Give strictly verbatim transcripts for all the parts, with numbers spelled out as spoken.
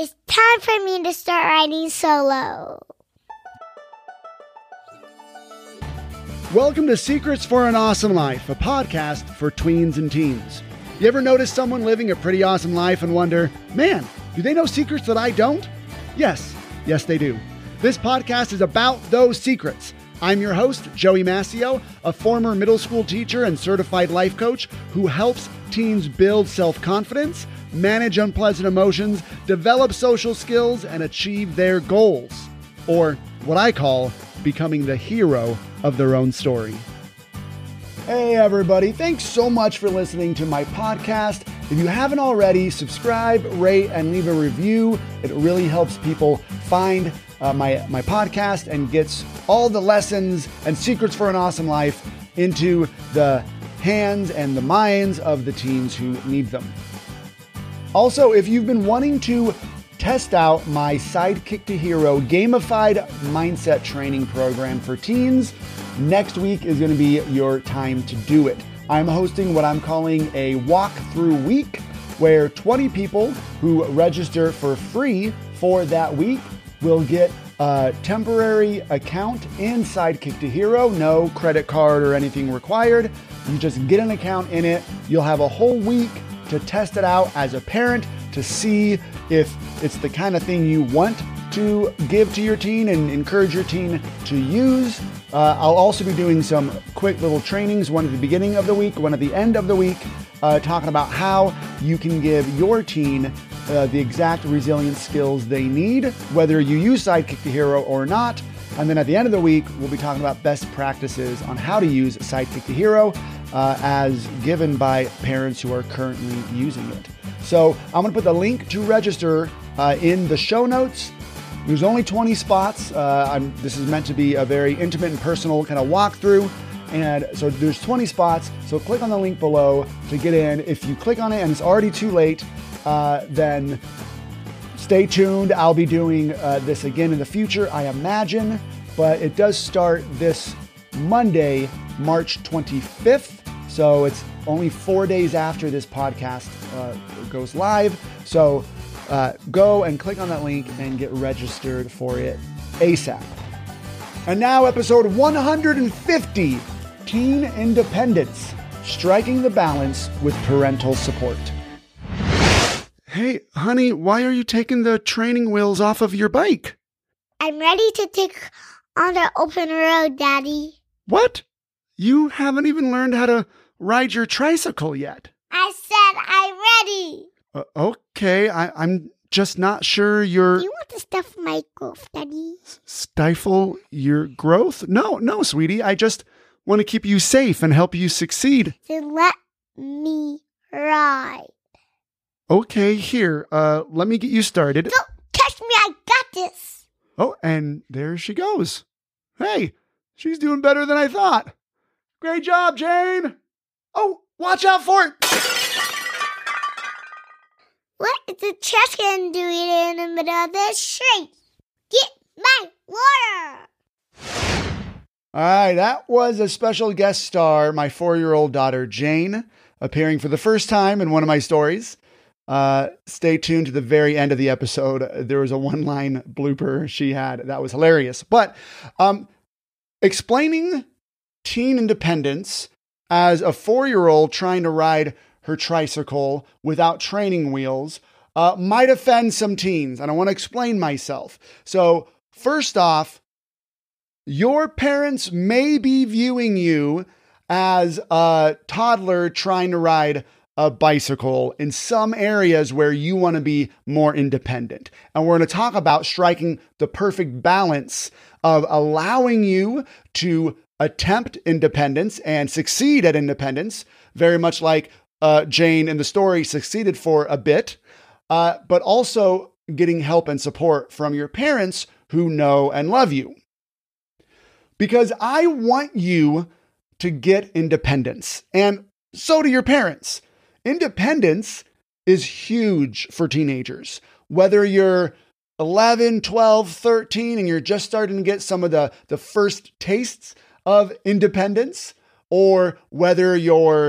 It's time for me to start riding solo. Welcome to Secrets for an Awesome Life, a podcast for tweens and teens. You ever notice someone living a pretty awesome life and wonder, man, do they know secrets that I don't? Yes, yes they do. This podcast is about those secrets. I'm your host, Joey Mascio, a former middle school teacher and certified life coach who helps teens build self-confidence, manage unpleasant emotions, develop social skills, and achieve their goals. Or what I call becoming the hero of their own story. Hey everybody, thanks so much for listening to my podcast. If you haven't already, subscribe, rate, and leave a review. It really helps people find uh, my, my podcast and gets all the lessons and secrets for an awesome life into the hands and the minds of the teens who need them. Also, if you've been wanting to test out my Sidekick to Hero gamified mindset training program for teens, next week is going to be your time to do it. I'm hosting what I'm calling a walkthrough week, where twenty people who register for free for that week will get a temporary account in Sidekick to Hero. No credit card or anything required. You just get an account in it. You'll have a whole week to test it out as a parent to see if it's the kind of thing you want to give to your teen and encourage your teen to use. Uh, I'll also be doing some quick little trainings, one at the beginning of the week, one at the end of the week, uh, talking about how you can give your teen uh, the exact resilience skills they need, whether you use Sidekick to Hero or not. And then at the end of the week, we'll be talking about best practices on how to use Sidekick to Hero uh, as given by parents who are currently using it. So I'm going to put the link to register uh, in the show notes. There's only twenty spots. Uh, I'm, this is meant to be a very intimate and personal kind of walkthrough. And so there's twenty spots. So click on the link below to get in. If you click on it and it's already too late, uh, then stay tuned. I'll be doing uh, this again in the future, I imagine. But it does start this Monday, March twenty-fifth. So it's only four days after this podcast uh, goes live. So uh, go and click on that link and get registered for it ASAP. And now episode one hundred fifty, Teen Independence, Striking the Balance with Parental Support. Hey, honey, why are you taking the training wheels off of your bike? I'm ready to take on the open road, Daddy. What? You haven't even learned how to ride your tricycle yet. I said I'm ready. Uh, okay, I, I'm just not sure you're... Do you want to stuff my growth, Daddy? Stifle your growth? No, no, sweetie. I just want to keep you safe and help you succeed. Then let me ride. Okay, here. Uh, let me get you started. Don't touch me. I got this. Oh, and there she goes. Hey, she's doing better than I thought. Great job, Jane. Oh, watch out for it. What is the trash can doing in the middle of the street? Get my water. All right, that was a special guest star, my four-year-old daughter, Jane, appearing for the first time in one of my stories. Uh, stay tuned to the very end of the episode. There was a one-line blooper she had. That was hilarious. But um, explaining teen independence as a four-year-old trying to ride her tricycle without training wheels uh, might offend some teens. And I want to explain myself. So first off, your parents may be viewing you as a toddler trying to ride a bicycle in some areas where you want to be more independent. And we're going to talk about striking the perfect balance of allowing you to attempt independence and succeed at independence, very much like uh, Jane in the story succeeded for a bit, uh, but also getting help and support from your parents who know and love you. Because I want you to get independence, and so do your parents. Independence is huge for teenagers. Whether you're eleven, twelve, thirteen, and you're just starting to get some of the, the first tastes of independence, or whether you're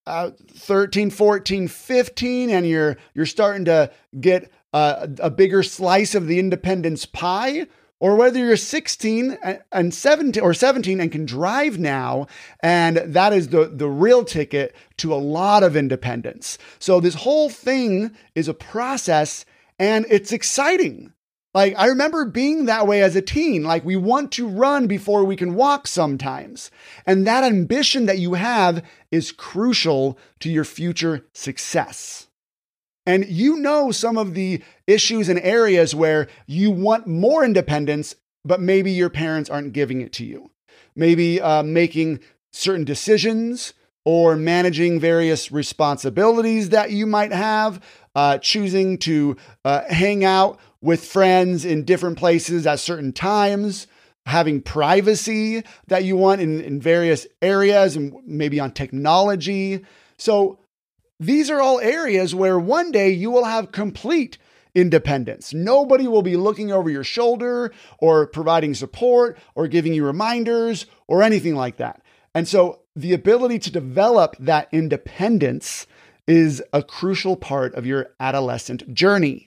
uh, thirteen, fourteen, fifteen, and you're, you're starting to get uh, a bigger slice of the independence pie, or whether you're sixteen and seventeen or seventeen and can drive now. And that is the, the real ticket to a lot of independence. So this whole thing is a process, and it's exciting. Like, I remember being that way as a teen. Like, we want to run before we can walk sometimes. And that ambition that you have is crucial to your future success. And you know some of the issues and areas where you want more independence, but maybe your parents aren't giving it to you. Maybe uh, making certain decisions or managing various responsibilities that you might have, uh, choosing to uh, hang out with friends in different places at certain times, having privacy that you want in, in various areas and maybe on technology. So these are all areas where one day you will have complete independence. Nobody will be looking over your shoulder or providing support or giving you reminders or anything like that. And so the ability to develop that independence is a crucial part of your adolescent journey.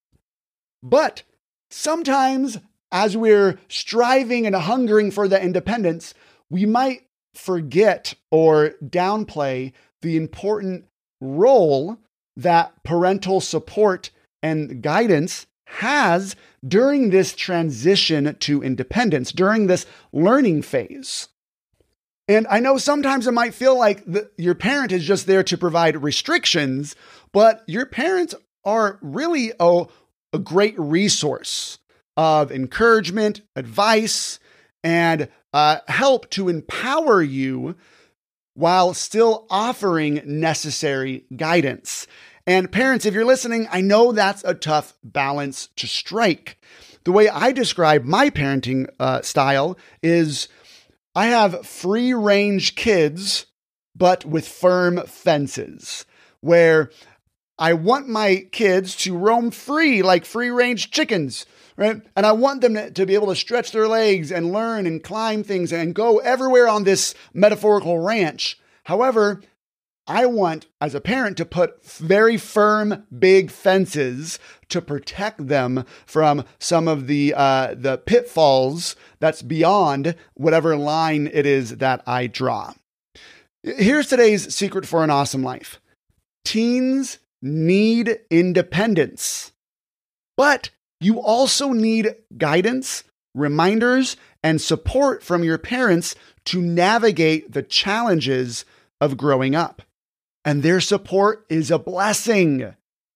But sometimes as we're striving and hungering for that independence, we might forget or downplay the important role that parental support and guidance has during this transition to independence, during this learning phase. And I know sometimes it might feel like the, your parent is just there to provide restrictions, but your parents are really a, a great resource of encouragement, advice, and uh, help to empower you while still offering necessary guidance. And parents, if you're listening, I know that's a tough balance to strike. The way I describe my parenting uh, style is I have free-range kids, but with firm fences, where I want my kids to roam free like free-range chickens, right? And I want them to, to be able to stretch their legs and learn and climb things and go everywhere on this metaphorical ranch. However, I want, as a parent, to put very firm, big fences to protect them from some of the uh, the pitfalls that's beyond whatever line it is that I draw. Here's today's secret for an awesome life. Teens need independence, but you also need guidance, reminders, and support from your parents to navigate the challenges of growing up. And their support is a blessing,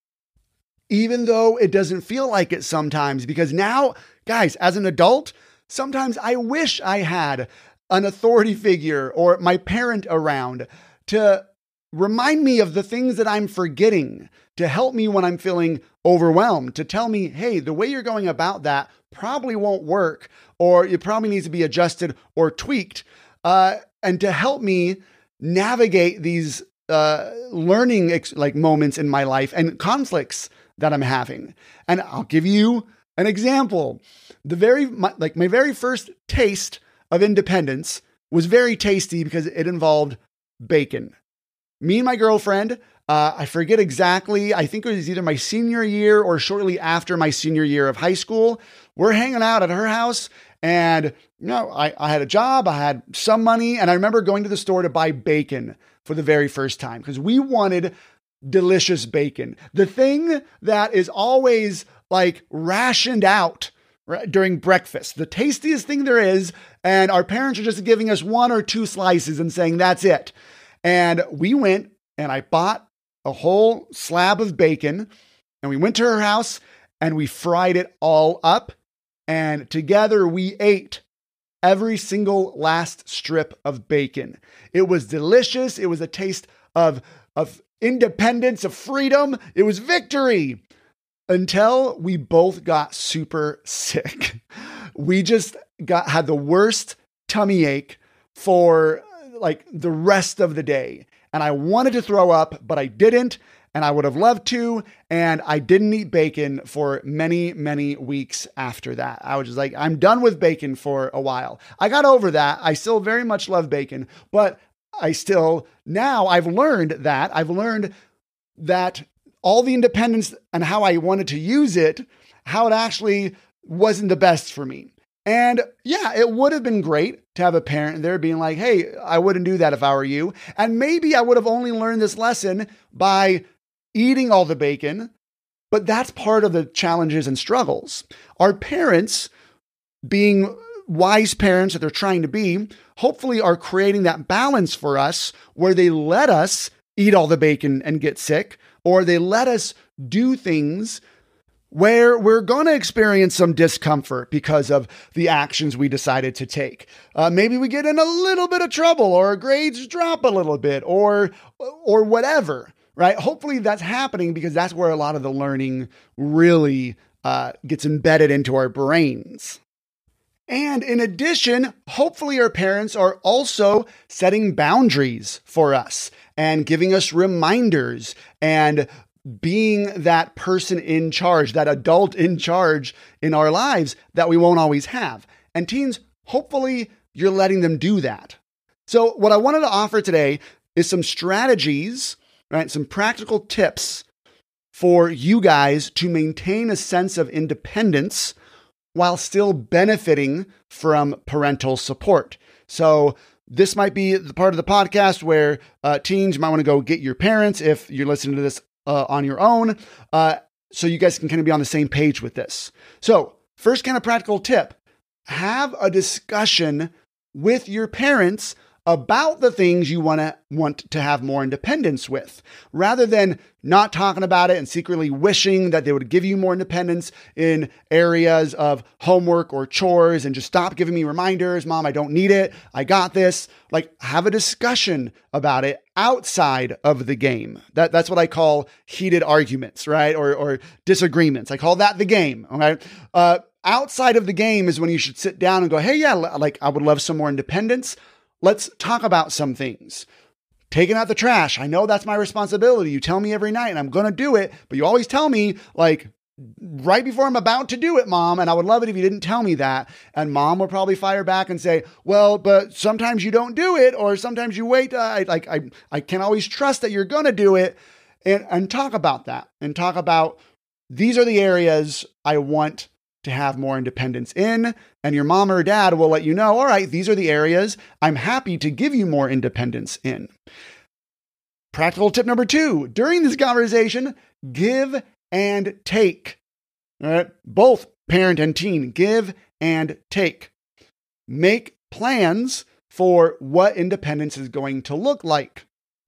even though it doesn't feel like it sometimes, because now, guys, as an adult, sometimes I wish I had an authority figure or my parent around to remind me of the things that I'm forgetting, to help me when I'm feeling overwhelmed, to tell me, hey, the way you're going about that probably won't work, or it probably needs to be adjusted or tweaked, uh, and to help me navigate these uh, learning ex- like moments in my life and conflicts that I'm having. And I'll give you an example. The very, my, like my very first taste of independence was very tasty because it involved bacon. Me and my girlfriend, uh, I forget exactly, I think it was either my senior year or shortly after my senior year of high school. We're hanging out at her house, and you know, I, I had a job, I had some money, and I remember going to the store to buy bacon for the very first time because we wanted delicious bacon. The thing that is always like rationed out right, during breakfast, the tastiest thing there is, and our parents are just giving us one or two slices and saying, that's it. And we went and I bought a whole slab of bacon, and we went to her house and we fried it all up. And together we ate every single last strip of bacon. It was delicious. It was a taste of, of independence, of freedom. It was victory until we both got super sick. We just got, had the worst tummy ache for like the rest of the day. And I wanted to throw up, but I didn't. And I would have loved to. And I didn't eat bacon for many, many weeks after that. I was just like, I'm done with bacon for a while. I got over that. I still very much love bacon, but I still, now I've learned that. I've learned that all the independence and how I wanted to use it, how it actually wasn't the best for me. And yeah, it would have been great to have a parent there being like, hey, I wouldn't do that if I were you. And maybe I would have only learned this lesson by eating all the bacon, but that's part of the challenges and struggles. Our parents, being wise parents that they're trying to be, hopefully are creating that balance for us where they let us eat all the bacon and get sick, or they let us do things where we're going to experience some discomfort because of the actions we decided to take. Uh, maybe we get in a little bit of trouble, or our grades drop a little bit, or or whatever, right? Hopefully that's happening because that's where a lot of the learning really uh, gets embedded into our brains. And in addition, hopefully our parents are also setting boundaries for us and giving us reminders and being that person in charge, that adult in charge in our lives that we won't always have. And teens, hopefully you're letting them do that. So what I wanted to offer today is some strategies, right? Some practical tips for you guys to maintain a sense of independence while still benefiting from parental support. So this might be the part of the podcast where uh, teens, you might want to go get your parents if you're listening to this uh, on your own, uh, so you guys can kind of be on the same page with this. So first kind of practical tip, have a discussion with your parents about the things you want to want to have more independence with, rather than not talking about it and secretly wishing that they would give you more independence in areas of homework or chores and just stop giving me reminders. Mom, I don't need it. I got this. Like, have a discussion about it outside of the game. That that's what I call heated arguments, right? Or or disagreements. I call that the game. Okay. Uh, outside of the game is when you should sit down and go, hey, yeah, like I would love some more independence. Let's talk about some things. Taking out the trash. I know that's my responsibility. You tell me every night and I'm going to do it, but you always tell me like right before I'm about to do it, Mom. And I would love it if you didn't tell me that. And Mom will probably fire back and say, well, but sometimes you don't do it, or sometimes you wait. Uh, I, like I, I can't always trust that you're going to do it. And, and talk about that and talk about these are the areas I want to have more independence in, and your mom or dad will let you know, all right, these are the areas I'm happy to give you more independence in. Practical tip number two, during this conversation, give and take. All right? Both parent and teen, give and take. Make plans for what independence is going to look like.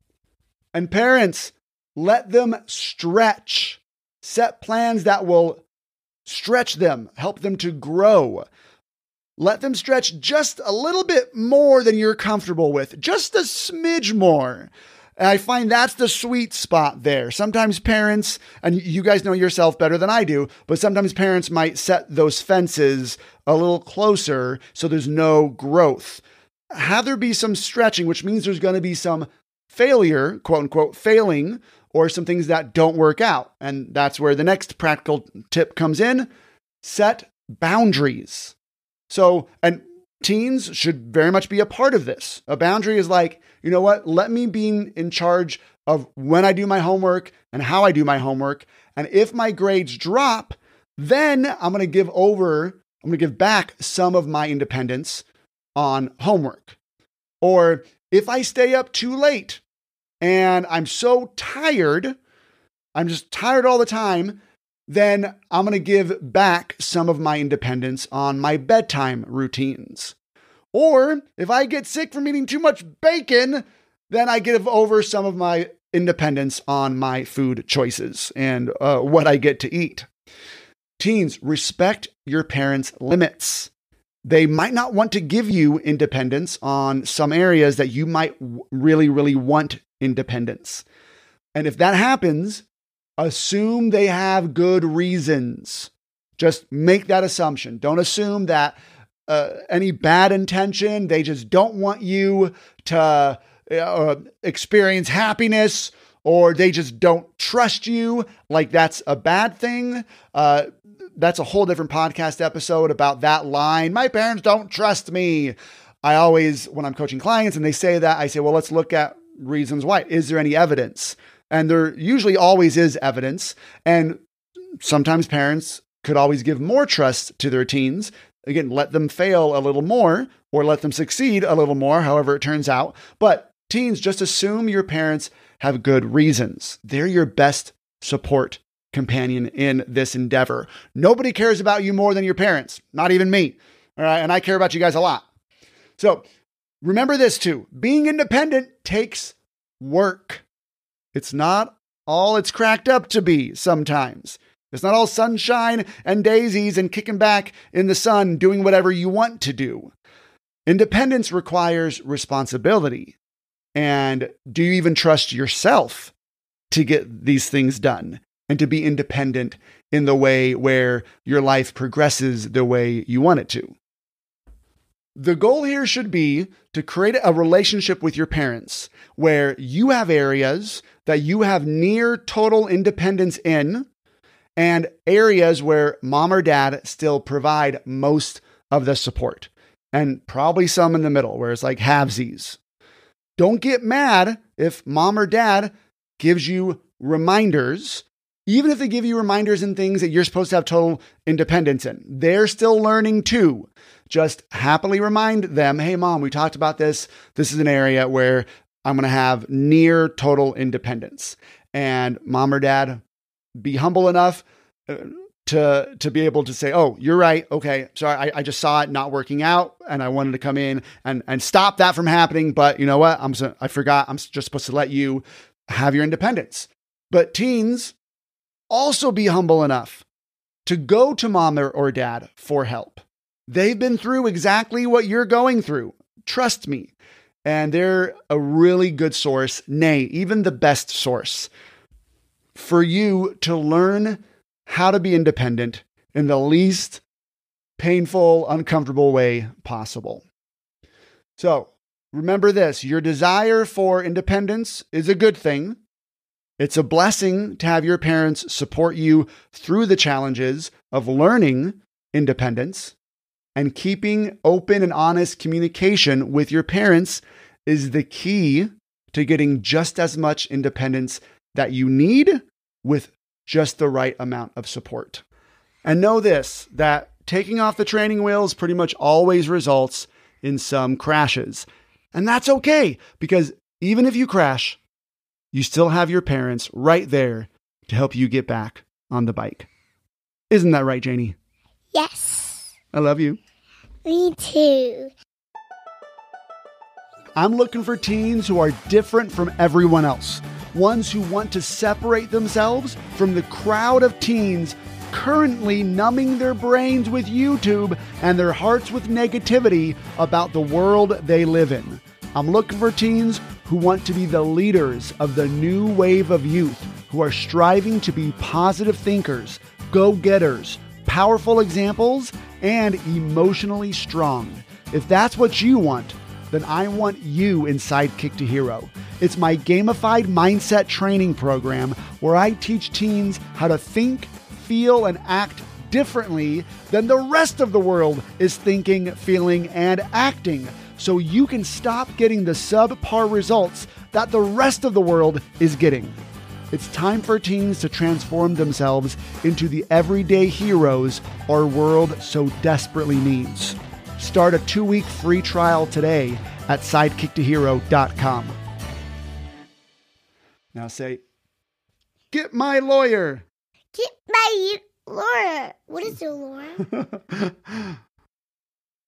And parents, let them stretch. Set plans that will stretch them, help them to grow. Let them stretch just a little bit more than you're comfortable with, just a smidge more. And I find that's the sweet spot there. Sometimes parents, and you guys know yourself better than I do, but sometimes parents might set those fences a little closer so there's no growth. Have there be some stretching, which means there's going to be some failure, quote unquote, failing, or some things that don't work out. And that's where the next practical tip comes in. Set boundaries. So, and teens should very much be a part of this. A boundary is like, you know what? Let me be in charge of when I do my homework and how I do my homework. And if my grades drop, then I'm going to give over, I'm going to give back some of my independence on homework. Or if I stay up too late, and I'm so tired, I'm just tired all the time, then I'm going to give back some of my independence on my bedtime routines. Or if I get sick from eating too much bacon, then I give over some of my independence on my food choices and uh, what I get to eat. Teens, respect your parents' limits. They might not want to give you independence on some areas that you might really, really want independence. And if that happens, assume they have good reasons. Just make that assumption. Don't assume that uh, any bad intention, they just don't want you to uh, experience happiness, or they just don't trust you, like that's a bad thing. Uh, that's a whole different podcast episode about that line. My parents don't trust me. I always, when I'm coaching clients and they say that, I say, well, let's look at reasons why. Is there any evidence? And there usually always is evidence. And sometimes parents could always give more trust to their teens. Again, let them fail a little more or let them succeed a little more, however it turns out. But teens, just assume your parents have good reasons. They're your best support companion in this endeavor. Nobody cares about you more than your parents, not even me. All right. And I care about you guys a lot. So remember this too. Being independent takes work. It's not all it's cracked up to be sometimes. It's not all sunshine and daisies and kicking back in the sun, doing whatever you want to do. Independence requires responsibility. And do you even trust yourself to get these things done and to be independent in the way where your life progresses the way you want it to? The goal here should be to create a relationship with your parents where you have areas that you have near total independence in and areas where mom or dad still provide most of the support, and probably some in the middle where it's like halvesies. Don't get mad if mom or dad gives you reminders, even if they give you reminders in things that you're supposed to have total independence in. They're still learning too. Just happily remind them, hey, mom, we talked about this. This is an area where I'm going to have near total independence. And mom or dad, be humble enough to, to be able to say, oh, you're right. Okay. Sorry. I, I just saw it not working out and I wanted to come in and, and stop that from happening. But you know what? I'm so, I forgot. I'm just supposed to let you have your independence. But teens, also be humble enough to go to mom or, or dad for help. They've been through exactly what you're going through. Trust me. And they're a really good source, nay, even the best source for you to learn how to be independent in the least painful, uncomfortable way possible. So remember this, your desire for independence is a good thing. It's a blessing to have your parents support you through the challenges of learning independence, and keeping open and honest communication with your parents is the key to getting just as much independence that you need with just the right amount of support. And know this, that taking off the training wheels pretty much always results in some crashes. And that's okay, because even if you crash, you still have your parents right there to help you get back on the bike. Isn't that right, Janie? Yes. I love you. Me too. I'm looking for teens who are different from everyone else. Ones who want to separate themselves from the crowd of teens currently numbing their brains with YouTube and their hearts with negativity about the world they live in. I'm looking for teens who want to be the leaders of the new wave of youth, who are striving to be positive thinkers, go-getters, powerful examples, and emotionally strong. If that's what you want, then I want you in Sidekick to Hero. It's my gamified mindset training program where I teach teens how to think, feel, and act differently than the rest of the world is thinking, feeling, and acting, so you can stop getting the subpar results that the rest of the world is getting. It's time for teens to transform themselves into the everyday heroes our world so desperately needs. Start a two-week free trial today at sidekick to hero dot com. Now say, get my lawyer. Get my lawyer. What is a lawyer?